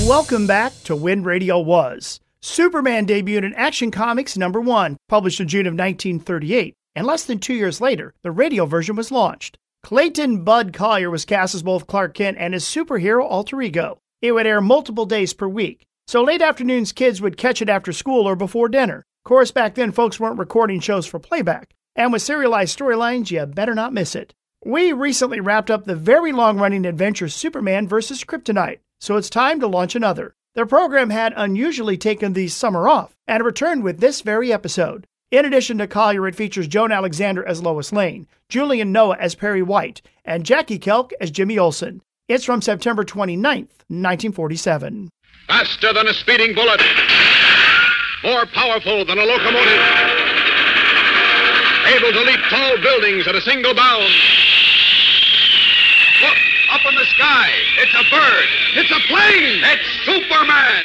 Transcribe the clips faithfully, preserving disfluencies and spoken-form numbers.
Welcome back to When Radio Was. Superman debuted in Action Comics number one, published in June of nineteen thirty-eight, and less than two years later, the radio version was launched. Clayton Bud Collier was cast as both Clark Kent and his superhero alter ego. It would air multiple days per week, so late afternoons kids would catch it after school or before dinner. Of course, back then folks weren't recording shows for playback, and with serialized storylines, you better not miss it. We recently wrapped up the very long-running adventure Superman versus Kryptonite, so it's time to launch another. The program had unusually taken the summer off and returned with this very episode. In addition to Collier, it features Joan Alexander as Lois Lane, Julian Noah as Perry White, and Jackie Kelk as Jimmy Olsen. It's from September twenty-ninth, nineteen forty-seven. Faster than a speeding bullet. More powerful than a locomotive. Able to leap tall buildings at a single bound. Look, up in the sky. It's a bird. It's a plane. It's Superman.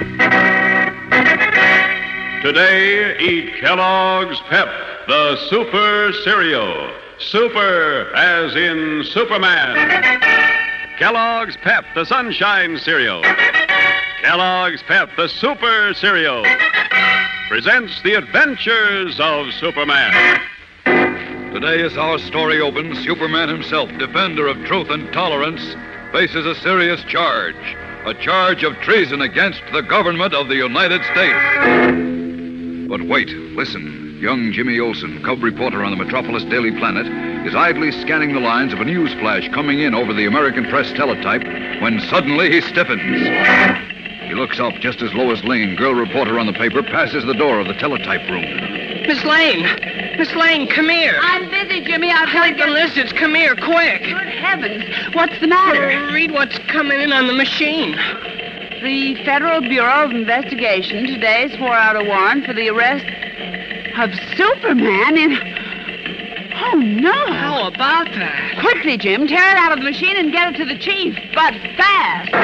Today, eat Kellogg's Pep, the Super Cereal. Super as in Superman. Kellogg's Pep, the Sunshine Cereal. Kellogg's Pep, the Super Cereal, presents the adventures of Superman. Today, as our story opens, Superman himself, defender of truth and tolerance, faces a serious charge. A charge of treason against the government of the United States. But wait, listen. Young Jimmy Olsen, cub reporter on the Metropolis Daily Planet, is idly scanning the lines of a news flash coming in over the American Press teletype when suddenly he stiffens. He looks up just as Lois Lane, girl reporter on the paper, passes the door of the teletype room. Miss Lane! Miss Lane, come here. I'm busy, Jimmy. I'll Take the list. Come here, quick. Good heavens. What's the matter? Uh, read what's coming in on the machine. The Federal Bureau of Investigation today swore out a warrant for the arrest of Superman in... Oh, no. How about that? Quickly, Jim. Tear it out of the machine and get it to the chief. But fast.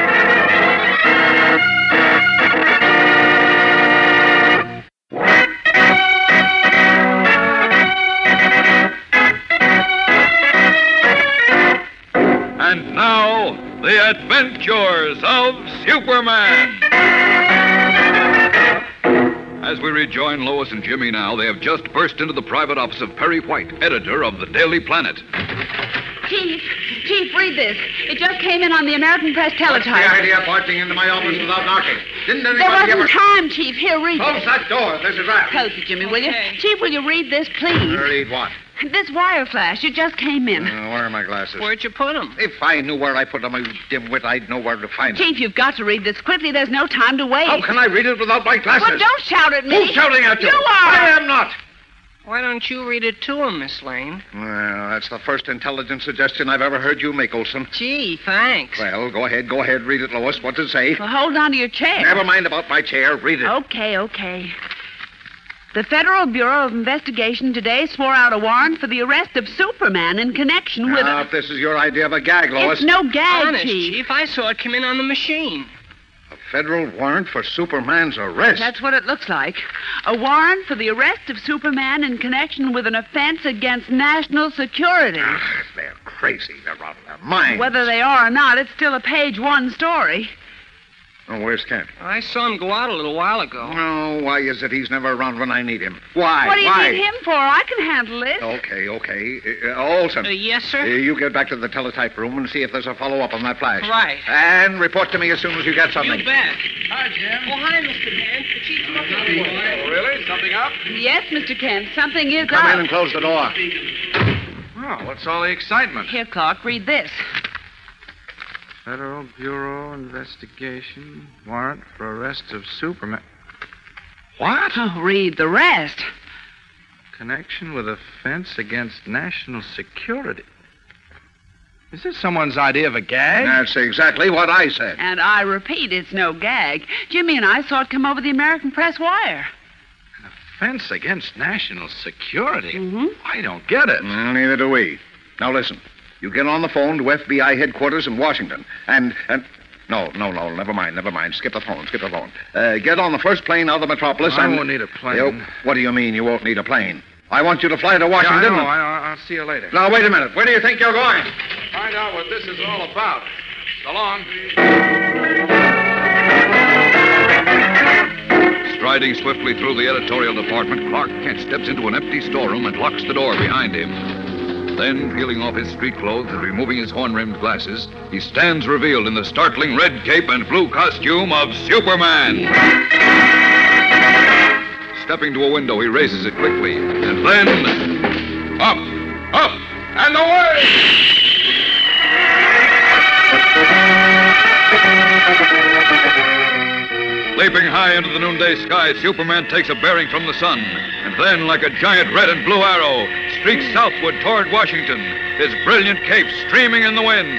And now, the adventures of Superman. As we rejoin Lois and Jimmy now, they have just burst into the private office of Perry White, editor of the Daily Planet. Chief, Chief, read this. It just came in on the American Press teletype. What's the idea of barging into my office without knocking? Didn't anybody There wasn't ever... time, Chief. Here, read Close this. that door. There's a draft. Close it, Jimmy, will you? Okay. Chief, will you read this, please? Read what? This wire flash. It just came in. Uh, where are my glasses? Where'd you put them? If I knew where I put them, you dimwit, I'd know where to find them. Chief, you've got to read this quickly. There's no time to wait. How can I read it without my glasses? Well, don't shout at me. Who's shouting at you? You are. I am not. Why don't you read it to him, Miss Lane? Well, that's the first intelligent suggestion I've ever heard you make, Olson. Gee, thanks. Well, go ahead, go ahead. Read it, Lois. What does it say? Well, hold on to your chair. Never mind about my chair. Read it. Okay, okay. The Federal Bureau of Investigation today swore out a warrant for the arrest of Superman in connection with... Now, a... if this is your idea of a gag, Lois. It's no gag, Honest, Chief. Chief, I saw it come in on the machine. A federal warrant for Superman's arrest. That's what it looks like. A warrant for the arrest of Superman in connection with an offense against national security. Ah, they're crazy. They're out of their minds. Whether they are or not, it's still a page one story. Oh, where's Kent? I saw him go out a little while ago. Oh, why is it he's never around when I need him? Why? What do you why? need him for? I can handle it. Okay, okay. Uh, uh, Olson. Uh, yes, uh, sir? you get back to the teletype room and see if there's a follow-up on that flash. Right. And report to me as soon as you get something. You bet. Hi, Jim. Oh, hi, Mister Kent. The chief's looking for you. Oh, really? Something up? Yes, Mister Kent. Something is Come up. in and close the door. Oh, what's all the excitement? Here, Clark, read this. Federal Bureau investigation, warrant for arrest of Superman. What? Oh, read the rest. Connection with offense against national security. Is this someone's idea of a gag? That's exactly what I said. And I repeat, it's no gag. Jimmy and I saw it come over the American Press wire. An offense against national security? Mm-hmm. I don't get it. Well, neither do we. Now, listen. You get on the phone to F B I headquarters in Washington. And, and... No, no, no, never mind, never mind. Skip the phone, skip the phone. Uh, get on the first plane out of the metropolis I and... won't need a plane. You- what do you mean you wwont need a plane? I want you to fly to Washington. Yeah, I know. and- I, I'll see you later. Now, wait a minute. Where do you think you're going? Find out what this is all about. So long. Striding swiftly through the editorial department, Clark Kent steps into an empty storeroom and locks the door behind him. Then, peeling off his street clothes and removing his horn-rimmed glasses, he stands revealed in the startling red cape and blue costume of Superman. Stepping to a window, he raises it quickly, and then... Up! Up! And away! Leaping high into the noonday sky, Superman takes a bearing from the sun, and then, like a giant red and blue arrow, streaks southward toward Washington, his brilliant cape streaming in the wind.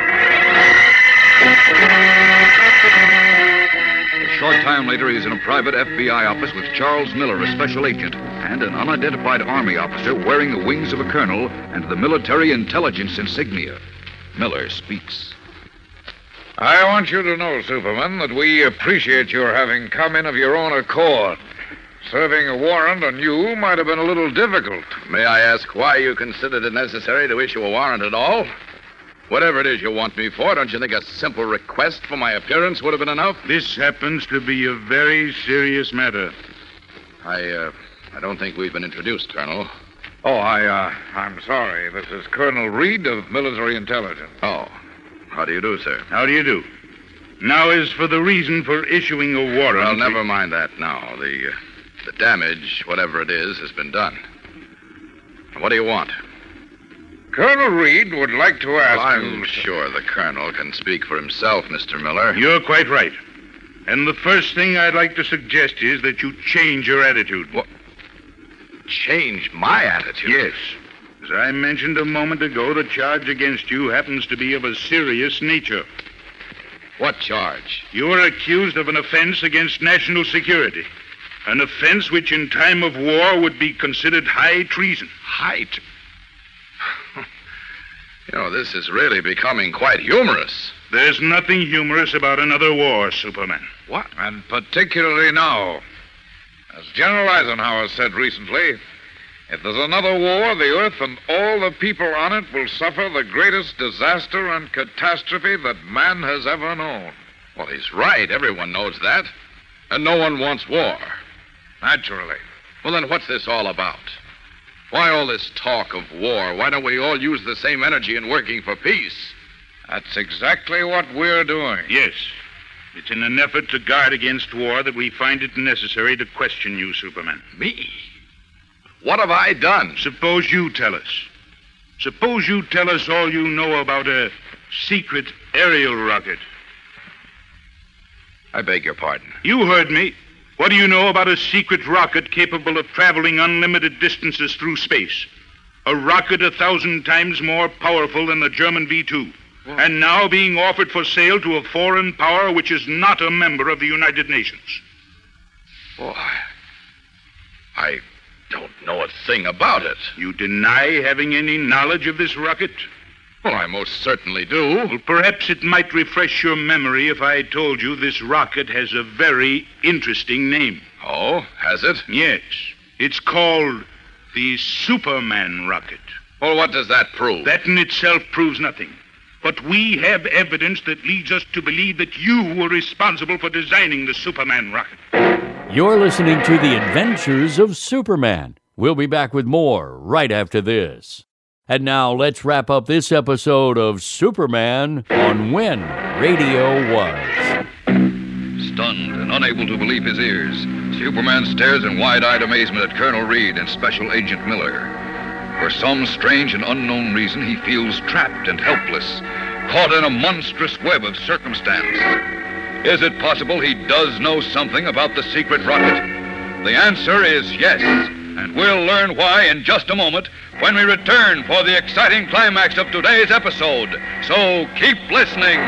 A short time later, he's in a private F B I office with Charles Miller, a special agent, and an unidentified Army officer wearing the wings of a colonel and the military intelligence insignia. Miller speaks. I want you to know, Superman, that we appreciate your having come in of your own accord. Serving a warrant on you might have been a little difficult. May I ask why you considered it necessary to issue a warrant at all? Whatever it is you want me for, don't you think a simple request for my appearance would have been enough? This happens to be a very serious matter. I, uh, I don't think we've been introduced, Colonel. Oh, I, uh, I'm sorry. This is Colonel Reed of Military Intelligence. Oh. How do you do, sir? How do you do? Now, as for the reason for issuing a warrant... Well, never mind that now. The, uh, the damage, whatever it is, has been done. What do you want? Colonel Reed would like to ask well, I'm you... sure the Colonel can speak for himself, Mister Miller. You're quite right. And the first thing I'd like to suggest is that you change your attitude. What? Change my attitude? Yes. As I mentioned a moment ago, the charge against you happens to be of a serious nature. What charge? You are accused of an offense against national security. An offense which in time of war would be considered high treason. High treason? You know, this is really becoming quite humorous. There's nothing humorous about another war, Superman. What? And particularly now. As General Eisenhower said recently, if there's another war, the Earth and all the people on it will suffer the greatest disaster and catastrophe that man has ever known. Well, he's right. Everyone knows that. And no one wants war. Naturally. Well, then what's this all about? Why all this talk of war? Why don't we all use the same energy in working for peace? That's exactly what we're doing. Yes. It's in an effort to guard against war that we find it necessary to question you, Superman. Me? What have I done? Suppose you tell us. Suppose you tell us all you know about a secret aerial rocket. I beg your pardon. You heard me. What do you know about a secret rocket capable of traveling unlimited distances through space? A rocket a thousand times more powerful than the German V two. What? And now being offered for sale to a foreign power which is not a member of the United Nations. Boy, I don't know a thing about it. You deny having any knowledge of this rocket? Well, I most certainly do. Well, perhaps it might refresh your memory if I told you this rocket has a very interesting name. Oh, has it? Yes. It's called the Superman rocket. Well, what does that prove? That in itself proves nothing. But we have evidence that leads us to believe that you were responsible for designing the Superman rocket. You're listening to The Adventures of Superman. We'll be back with more right after this. And now let's wrap up this episode of Superman on When Radio Was. Stunned and unable to believe his ears, Superman stares in wide-eyed amazement at Colonel Reed and Special Agent Miller. For some strange and unknown reason, he feels trapped and helpless, caught in a monstrous web of circumstance. Is it possible he does know something about the secret rocket? The answer is yes, and we'll learn why in just a moment when we return for the exciting climax of today's episode. So keep listening.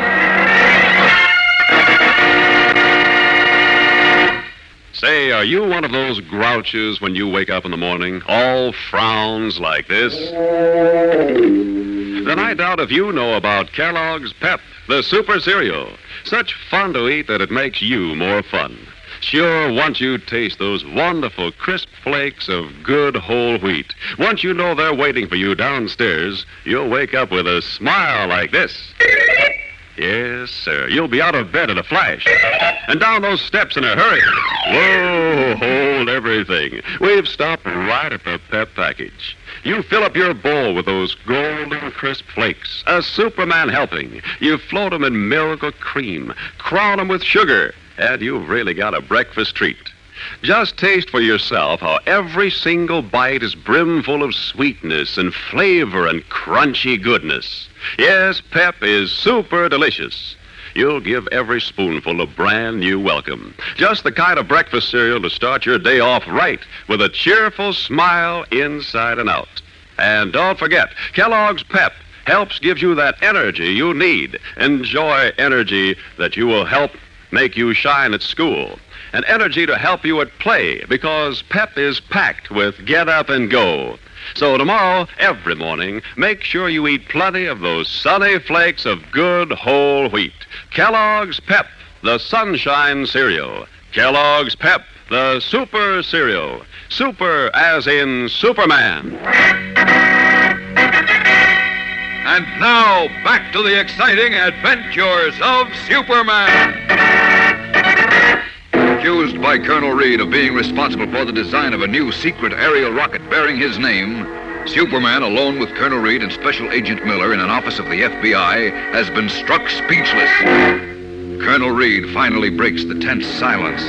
Say, are you one of those grouches when you wake up in the morning, all frowns like this? Then I doubt if you know about Kellogg's Pep, the super cereal. Such fun to eat that it makes you more fun. Sure, once you taste those wonderful crisp flakes of good whole wheat, once you know they're waiting for you downstairs, you'll wake up with a smile like this. Yes, sir. You'll be out of bed in a flash. And down those steps in a hurry. Whoa, hold everything. We've stopped right at the Pep package. You fill up your bowl with those golden crisp flakes. A Superman helping. You float them in milk or cream. Crown them with sugar. And you've really got a breakfast treat. Just taste for yourself how every single bite is brimful of sweetness and flavor and crunchy goodness. Yes, Pep is super delicious. You'll give every spoonful a brand new welcome. Just the kind of breakfast cereal to start your day off right with a cheerful smile inside and out. And don't forget, Kellogg's Pep helps give you that energy you need. Enjoy energy that you will help make you shine at school. And energy to help you at play, because Pep is packed with get up and go. So tomorrow, every morning, make sure you eat plenty of those sunny flakes of good whole wheat. Kellogg's Pep, the sunshine cereal. Kellogg's Pep, the super cereal. Super as in Superman. And now, back to the exciting adventures of Superman. Accused by Colonel Reed of being responsible for the design of a new secret aerial rocket bearing his name, Superman, alone with Colonel Reed and Special Agent Miller in an office of the F B I, has been struck speechless. Colonel Reed finally breaks the tense silence.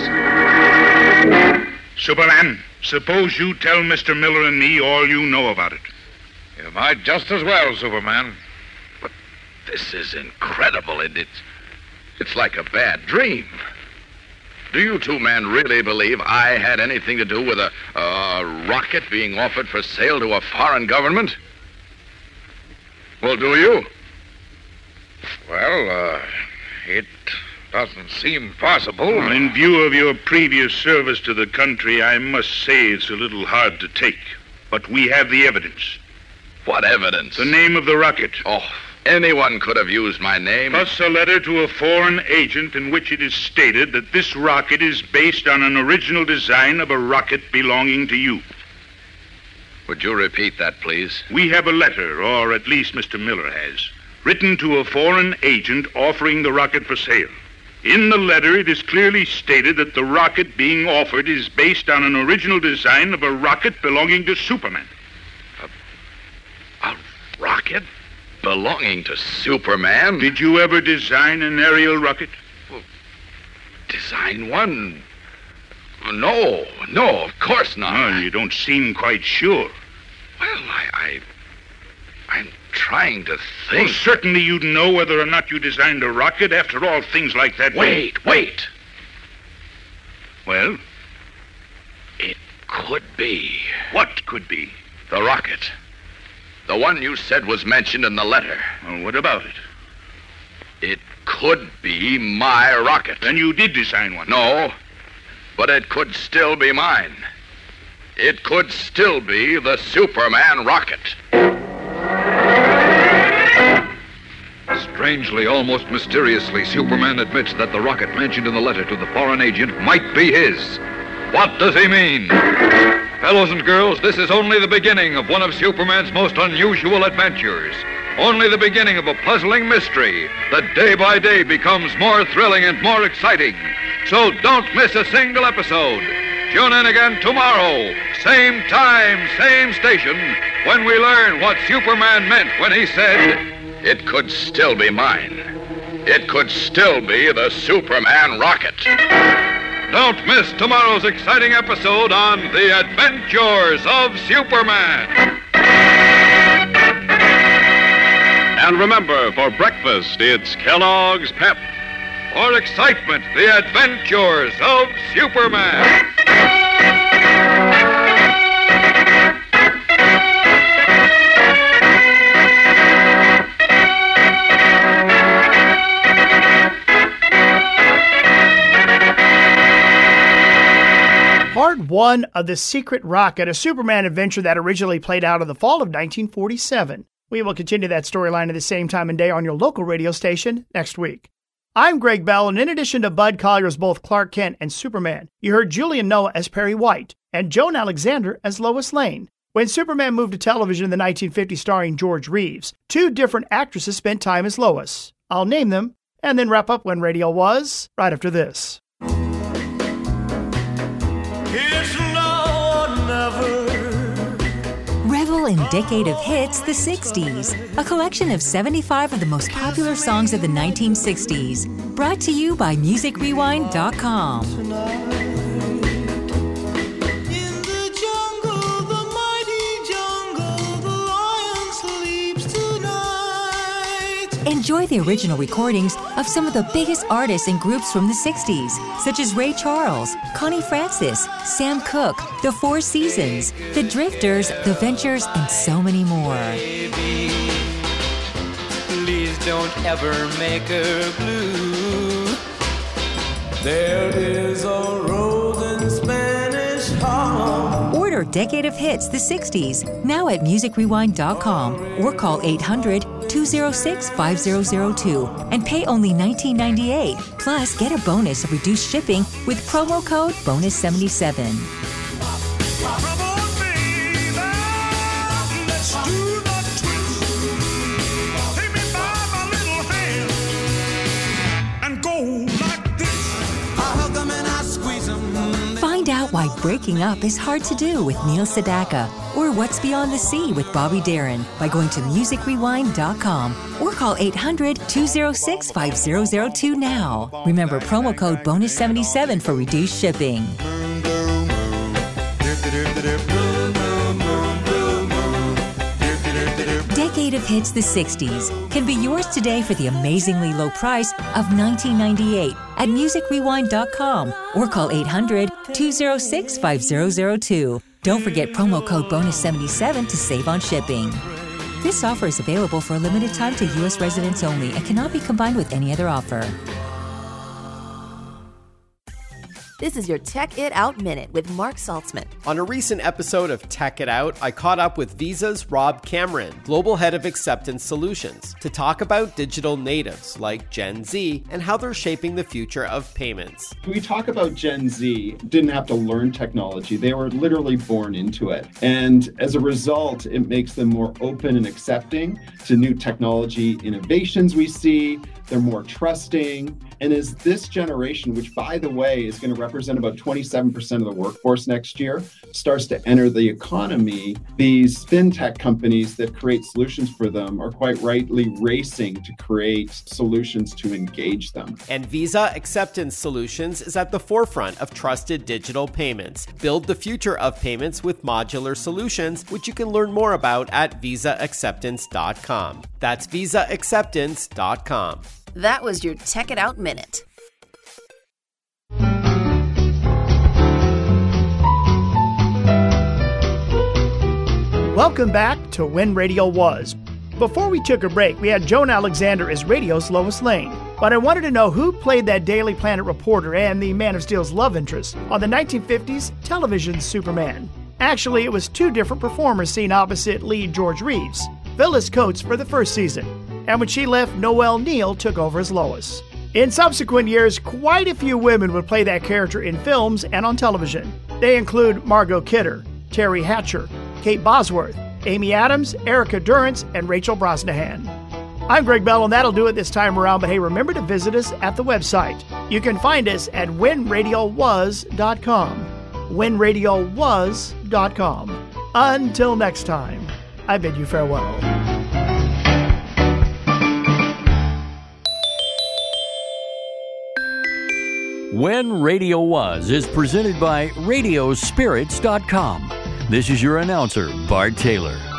Superman, suppose you tell Mister Miller and me all you know about it. You might just as well, Superman. But this is incredible. It, it's, it's like a bad dream. Do you two men really believe I had anything to do with a, a rocket being offered for sale to a foreign government? Well, do you? Well, uh, it doesn't seem possible. Well, in view of your previous service to the country, I must say it's a little hard to take. But we have the evidence. What evidence? The name of the rocket. Oh, anyone could have used my name. Plus a letter to a foreign agent in which it is stated that this rocket is based on an original design of a rocket belonging to you. Would you repeat that, please? We have a letter, or at least Mister Miller has, written to a foreign agent offering the rocket for sale. In the letter, it is clearly stated that the rocket being offered is based on an original design of a rocket belonging to Superman. A, a rocket? Belonging to Superman? Did you ever design an aerial rocket? Well, design one? No, no, of course not. Well, you don't seem quite sure. Well, I, I, I'm trying to think. Well, certainly you'd know whether or not you designed a rocket. After all, things like that... Wait, wait. Well? It could be. What could be? The rocket. The one you said was mentioned in the letter. Well, what about it? It could be my rocket. Then you did design one? No, but it could still be mine. It could still be the Superman rocket. Strangely, almost mysteriously, Superman admits that the rocket mentioned in the letter to the foreign agent might be his. What does he mean? Fellows and girls, this is only the beginning of one of Superman's most unusual adventures. Only the beginning of a puzzling mystery that day by day becomes more thrilling and more exciting. So don't miss a single episode. Tune in again tomorrow, same time, same station, when we learn what Superman meant when he said, "It could still be mine. It could still be the Superman rocket." Don't miss tomorrow's exciting episode on The Adventures of Superman. And remember, for breakfast, it's Kellogg's Pep. For excitement, The Adventures of Superman. Part one of The Secret Rocket, a Superman adventure that originally played out in the fall of nineteen forty-seven. We will continue that storyline at the same time and day on your local radio station next week. I'm Greg Bell, and in addition to Bud Collyer as both Clark Kent and Superman, you heard Julian Noah as Perry White and Joan Alexander as Lois Lane. When Superman moved to television in the nineteen fifties starring George Reeves, two different actresses spent time as Lois. I'll name them and then wrap up When Radio Was right after this. It's now or never. Revel in Decade of Hits, the sixties. A collection of seventy-five of the most popular songs of the nineteen sixties. Brought to you by music rewind dot com. Enjoy the original recordings of some of the biggest artists and groups from the sixties, such as Ray Charles, Connie Francis, Sam Cooke, The Four Seasons, The Drifters, The Ventures, and so many more. Baby, please don't ever make her blue. There is a rose in Spanish Harlem. Order Decade of Hits, the sixties, now at music rewind dot com or call eight hundred, two oh six, five oh oh two and pay only nineteen ninety-eight. Plus, get a bonus of reduced shipping with promo code bonus seventy-seven. Find out why breaking up is hard to do with Neil Sedaka, or What's Beyond the Sea with Bobby Darin by going to music rewind dot com or call eight hundred, two oh six, five oh oh two now. Remember promo code bonus seventy-seven for reduced shipping. Decade of Hits, the sixties can be yours today for the amazingly low price of nineteen ninety-eight at music rewind dot com or call eight hundred, two oh six, five oh oh two. Don't forget promo code bonus seventy-seven to save on shipping. This offer is available for a limited time to U S residents only and cannot be combined with any other offer. This is your Tech It Out Minute with Mark Saltzman. On a recent episode of Tech It Out, I caught up with Visa's Rob Cameron, Global Head of Acceptance Solutions, to talk about digital natives like Gen Z and how they're shaping the future of payments. We talk about Gen Z, didn't have to learn technology. They were literally born into it. And as a result, it makes them more open and accepting to new technology innovations we see. They're more trusting. And as this generation, which by the way is going to represent about twenty-seven percent of the workforce next year, starts to enter the economy, these fintech companies that create solutions for them are quite rightly racing to create solutions to engage them. And Visa Acceptance Solutions is at the forefront of trusted digital payments. Build the future of payments with modular solutions, which you can learn more about at visa acceptance dot com. That's visa acceptance dot com. That was your Tech It Out Minute. Welcome back to When Radio Was. Before we took a break, we had Joan Alexander as radio's Lois Lane. But I wanted to know who played that Daily Planet reporter and the Man of Steel's love interest on the nineteen fifties television Superman. Actually, it was two different performers seen opposite lead George Reeves. Phyllis Coates for the first season, and when she left, Noelle Neal took over as Lois. In subsequent years, quite a few women would play that character in films and on television. They include Margot Kidder, Terry Hatcher, Kate Bosworth, Amy Adams, Erica Durance, and Rachel Brosnahan. I'm Greg Bell, and that'll do it this time around, but hey, remember to visit us at the website. You can find us at when radio was dot com. when radio was dot com. Until next time, I bid you farewell. When Radio Was is presented by radio spirits dot com. This is your announcer, Bart Taylor.